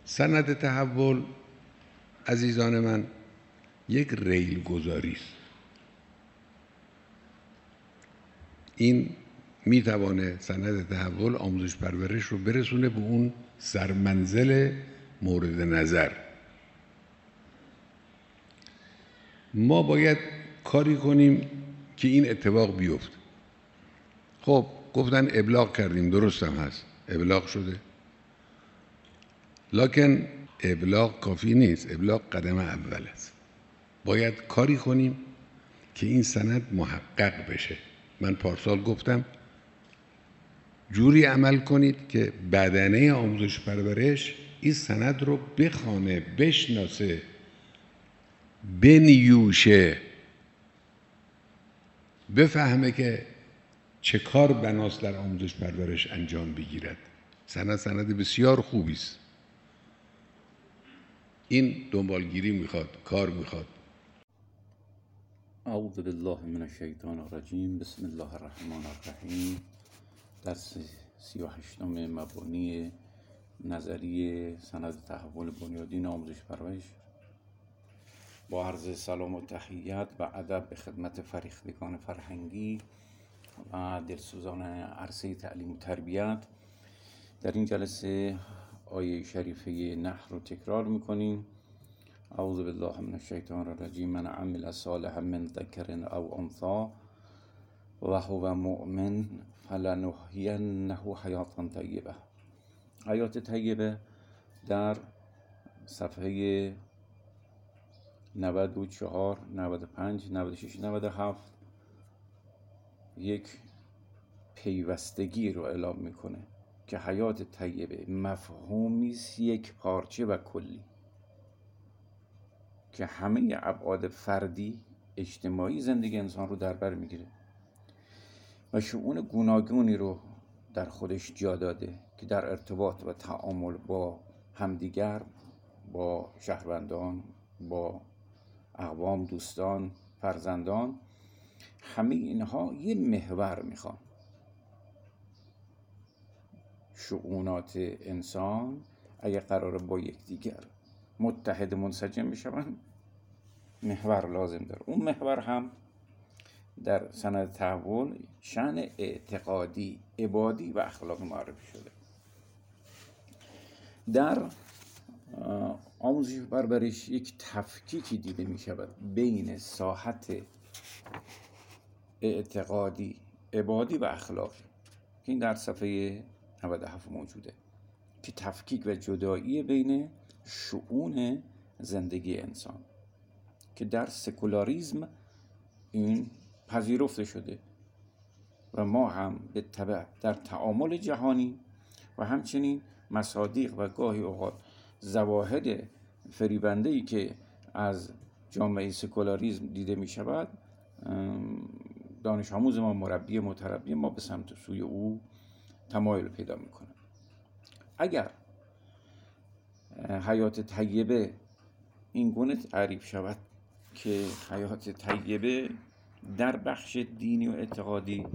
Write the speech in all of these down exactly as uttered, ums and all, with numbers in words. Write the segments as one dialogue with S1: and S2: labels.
S1: سند تحول عزیزان من یک ریل گذاری است. این میتوانه سند تحول آموزش پرورش رو برسونه به اون سرمنزل مورد نظر. ما باید کاری کنیم که این اتفاق بیفته. خب گفتن ابلاغ کردیم، درست هم هست، ابلاغ شده، لکن ابلاغ کافی نیست، ابلاغ قدم اول است. باید کاری کنیم که این سند محقق بشه. من پارسال گفتم جوری عمل کنید که بدنه آموزش پرورش این سند رو بخوانه، بشناسه، بنیوشه، بفهمه که چه کار بناست در آموزش پرورش انجام بگیرد. سند سند بسیار خوبی است. این دنبالگیری میخواد، کار میخواد.
S2: اعوذ بالله من الشیطان الرجیم. بسم الله الرحمن الرحیم. درس سی و هشتم مبانی نظری سند تحول بنیادین آموزش پرورش. با عرض سلام و تحیت و ادب به خدمت فریختگان فرهنگی و دلسوزان عرصه تعلیم و تربیت. در این جلسه آیه شریفه نحل رو تکرار میکنیم. اعوذ بالله من الشیطان الرجیم. من عمل صالحا من ذکر او انثی و هو مؤمن فلنحینه حیاتا طیبه. حیات طیبه در صفحه نود و چهار، نود و پنج، نود و شش، نود و هفت یک پیوستگی رو اعلام میکنه که حیات طیبه مفهومی است یک پارچه و کلی که همه ابعاد فردی، اجتماعی زندگی انسان رو در بر میگیره و شؤون گوناگونی رو در خودش جا داده که در ارتباط و تعامل با همدیگر، با شهروندان، با اقوام، دوستان، فرزندان، همه اینها یه محور میخوان. شؤونات انسان اگه قراره با یکدیگر متحد منسجم بشن، محور لازم داره. اون محور هم در سند تحول شأن اعتقادی، عبادی و اخلاقی معرفی شده. در آموزش پرورش یک تفکیکی دیده می شود بین ساحت اعتقادی، عبادی و اخلاقی که این در صفحه نود و هفت موجوده، که تفکیک و جدایی بین شؤون زندگی انسان که در سکولاریسم این پذیرفته شده و ما هم به تبع در تعامل جهانی و همچنین مصادیق و گاهی اوقات زواهد فریبنده‌ای که از جامعه سکولاریسم دیده می شود، دانش آموز ما، مربی متربی ما به سمت سوی او تمایل پیدا می کنه. اگر حیات طیبه این گونه تعریف شود که حیات طیبه در بخش دینی و اعتقادی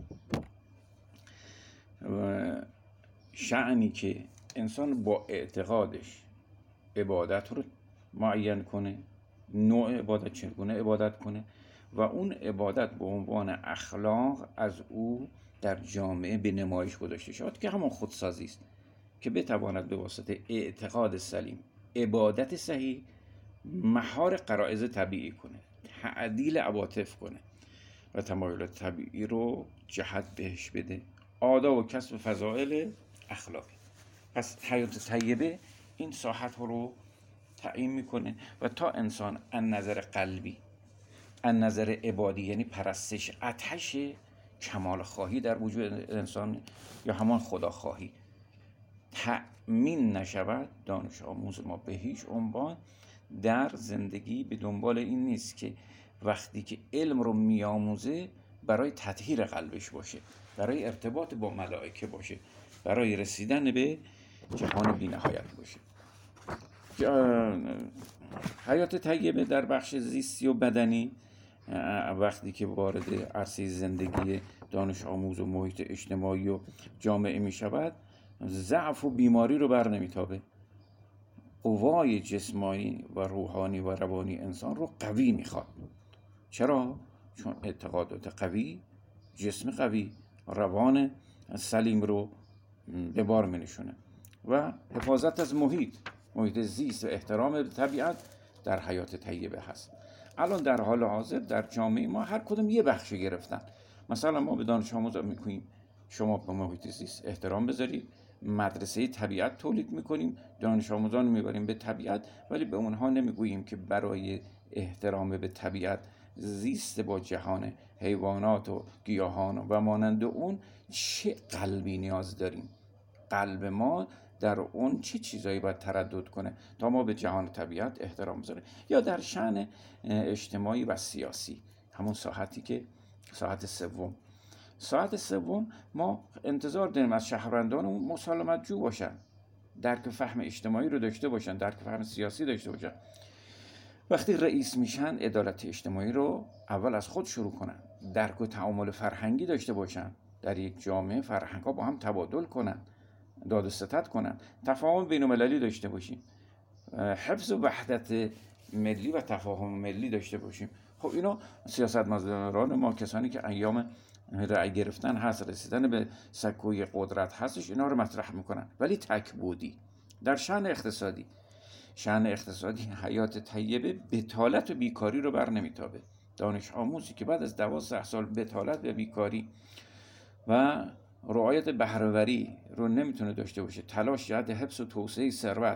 S2: و شأنی که انسان با اعتقادش عبادت رو معین کنه، نوع عبادت چگونه عبادت کنه و اون عبادت به عنوان اخلاق از او در جامعه به نمایش گذاشته شود که همون خودسازی است که بتواند به واسطه اعتقاد سلیم، عبادت صحیح، مهار غرایز طبیعی کنه، تعدیل عواطف کنه و تمایلات طبیعی رو جهت بهش بده، آداب و کسب فضائل اخلاقی. پس حیات طیبه این ساحت رو تعیین میکنه و تا انسان از نظر قلبی، از نظر عبادی یعنی پرستش، آتش کمال خواهی در وجود انسان یا همان خداخواهی تأمین نشود، دانش آموز ما به هیچ عنوان در زندگی به دنبال این نیست که وقتی که علم رو میآموزه برای تطهیر قلبش باشه، برای ارتباط با ملائکه باشه، برای رسیدن به جهان بی نهایت باشه. حیات طیبه در بخش زیستی و بدنی وقتی که وارد عرصه زندگی دانش آموز و محیط اجتماعی و جامعه می شود، ضعف و بیماری رو بر نمیتابه، قوای جسمانی و روحانی و روانی انسان رو قوی میخواد. چرا؟ چون اعتقادات قوی، جسم قوی، روان سلیم رو به بار می نشونه. و حفاظت از محیط، محیط زیست و احترام به طبیعت در حیات طیبه هست. الان در حال حاضر در جامعه ما هر کدوم یه بخش گرفتن. مثلا ما به دانش آموزا میگیم شما به محیط زیست احترام بذارید، مدرسه طبیعت تولید میکنیم، دانش آموزان رو میبریم به طبیعت، ولی به اونها نمیگوییم که برای احترام به طبیعت، زیست با جهان حیوانات و گیاهان و مانند اون چه قلبی نیاز داریم. قلب ما در اون چه چیزایی باید تردد کنه تا ما به جهان طبیعت احترام بذاریم. یا در شأن اجتماعی و سیاسی، همون ساحتی که ساحت سوم ساعت سوم ما انتظار داریم از شهروندانمون مسالمت جو باشن، درک فهم اجتماعی رو داشته باشن، درک فهم سیاسی داشته باشن. وقتی رئیس میشن عدالت اجتماعی رو اول از خود شروع کنن، درک و تعامل فرهنگی داشته باشن، در یک جامعه فرهنگ‌ها با هم تبادل کنن، داد و ستد کنن، تفاهم بین‌المللی داشته باشیم، حفظ و وحدت ملی و تفاهم ملی داشته باشیم. خب اینا سیاستمداران ما، کسانی که ایام رأی گرفتن هست، رسیدن به سکوی قدرت هستش، اینا رو مطرح میکنن، ولی تکبودی. در شأن اقتصادی شأن اقتصادی حیات طیبه بتالت و بیکاری رو بر نمیتابه. دانش آموزی که بعد از دوازده سال بتالت و بیکاری و رعایت بهره‌وری رو نمیتونه داشته باشه، تلاش جهت حفظ و توسعه ثروت،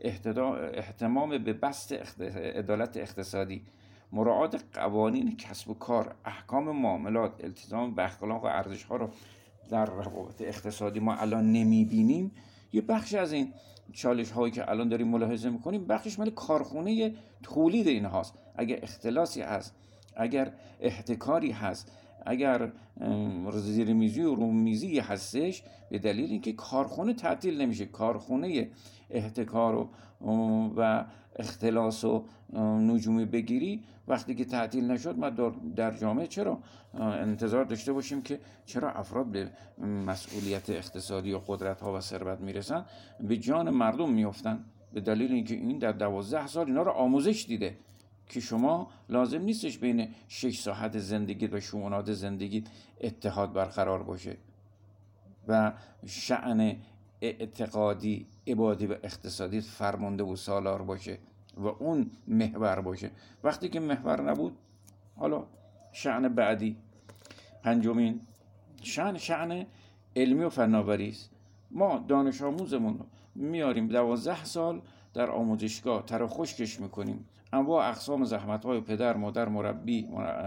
S2: اهتمام به بسط عدالت اقتصادی، مراعات قوانین کسب و کار، احکام معاملات، التزام به اخلاق و ارزش‌ها رو در روابط اقتصادی ما الان نمیبینیم. یه بخش از این چالش هایی که الان داریم ملاحظه میکنیم بخشش مال کارخونه تولید اینهاست. اگر اختلاسی هست، اگر احتکاری هست، اگر زیرمیزی و رومیزی هستش، به دلیل اینکه کارخونه تعطیل نمیشه. کارخونه احتکار و, و اختلاس و نجومی بگیری وقتی که تعطیل نشد، ما در جامعه چرا انتظار داشته باشیم که چرا افراد به مسئولیت اقتصادی و قدرت ها و ثروت میرسن به جان مردم میافتن؟ به دلیل اینکه این در دوازده سال اینا رو آموزش دیده که شما لازم نیستش بین شش ساعت زندگی و شؤونات زندگی اتحاد برقرار باشه و شأن اعتقادی، عبادی و اقتصادی فرمانده و سالار باشه و اون محور باشه. وقتی که محور نبود، حالا شأن بعدی پنجمین شأن شأن علمی و فناوری است. ما دانش آموزمون رو میاریم دوازده سال در آموزشگاه تر و خشکش میکنیم، انواع اقسام زحمت‌های پدر، مادر، مربی،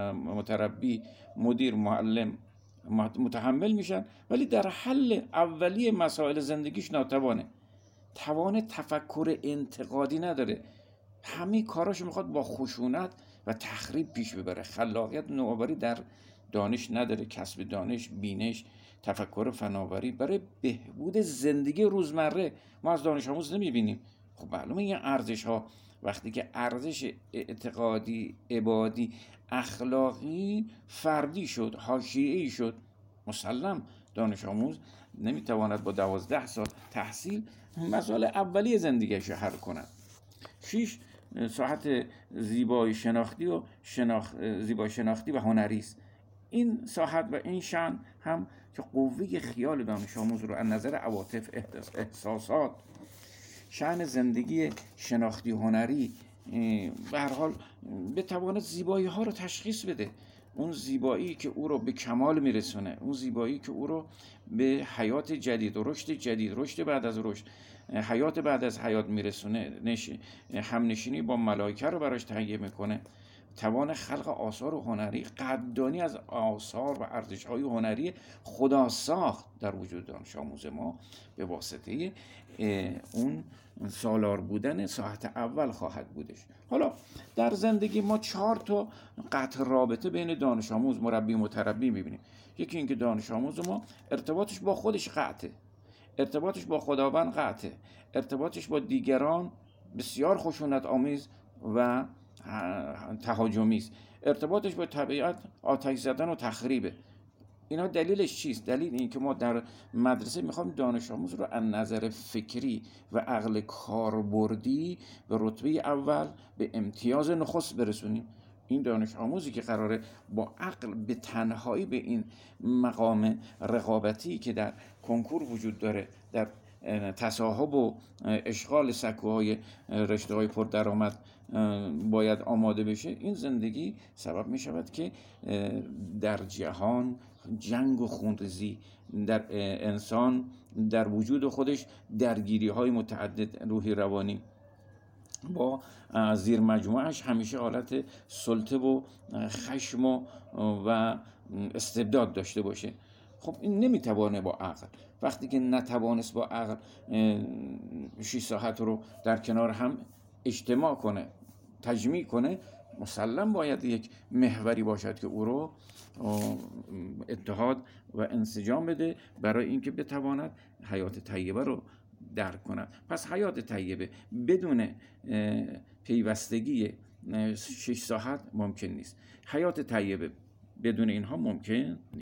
S2: متربی، مدیر، معلم متحمل میشن، ولی در حل اولیه مسائل زندگیش ناتوانه. توان تفکر انتقادی نداره، همه کاراش میخواد با خشونت و تخریب پیش ببره. خلاقیت، نوآوری در دانش نداره، کسب دانش، بینش، تفکر فناوری برای بهبود زندگی روزمره ما از دانش آموز نمیبینیم. خب معلومه این ارزش ها وقتی که ارزش اعتقادی، عبادی، اخلاقی فردی شد، حاشیه‌ای شد، مسلم دانش آموز نمیتواند با دوازده سال تحصیل مسائل اولیه زندگیش رو حل کند. شش ساعت زیبایی شناختی و شناخ... زیبایی شناختی و هنری است. این ساحت و این شأن هم که قوه خیال دانش آموز رو از نظر عواطف، احساسات، شأن زندگی شناختی هنری به هر حال بتواند زیبایی ها رو تشخیص بده. اون زیبایی که او رو به کمال میرسونه، اون زیبایی که او رو به حیات جدید، رشد جدید، رشد بعد از رشد، حیات بعد از حیات میرسونه، نش... همنشینی با ملائکه رو براش تهیه میکنه. توان خلق آثار هنری، قدردانی از آثار و ارزش‌های هنری خدا ساخت در وجود دانش آموز ما به واسطه اون سالار بودن ساعت اول خواهد بودش. حالا در زندگی ما چهار تا قطع رابطه بین دانش آموز، مربی، متربی میبینیم. یکی اینکه دانش آموز ما ارتباطش با خودش قطعه، ارتباطش با خداوند قطعه، ارتباطش با دیگران بسیار خشونت آمیز و تهاجمی است، ارتباطش با طبیعت آتش زدن و تخریبه. اینا دلیلش چیست؟ دلیل این که ما در مدرسه میخوایم دانش آموز رو از نظر فکری و عقل کاربردی به رتبه اول به امتیاز نخست برسونیم. این دانش آموزی که قراره با عقل به تنهایی به این مقام رقابتی که در کنکور وجود داره، در تصاحب و اشغال سکوهای رشته های پردرآمد باید آماده بشه، این زندگی سبب می شود که در جهان جنگ و خونریزی، در انسان در وجود خودش درگیری های متعدد روحی روانی با زیر مجموعش همیشه حالت سلطه و خشم و, و استبداد داشته باشه. خب این نمیتوانه با عقل. وقتی که نتوانست با عقل شش ساعت رو در کنار هم اجتماع کنه، تجمیع کنه، مسلم باید یک محوری باشد که او رو اتحاد و انسجام بده برای اینکه بتواند حیات طیبه رو درک کند. پس حیات طیبه بدون پیوستگی شش ساعت ممکن نیست. حیات طیبه بدون اینها ممکن